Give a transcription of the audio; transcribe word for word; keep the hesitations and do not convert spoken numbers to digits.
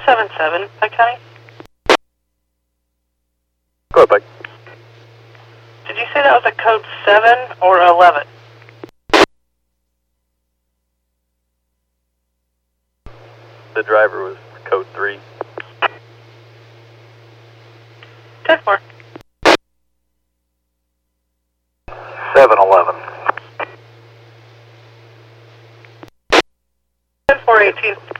seven seven, Pike County. Go ahead, Pike. Did you say that was a code seven or eleven? The driver was code three. ten four. seven eleven. ten four eighteen.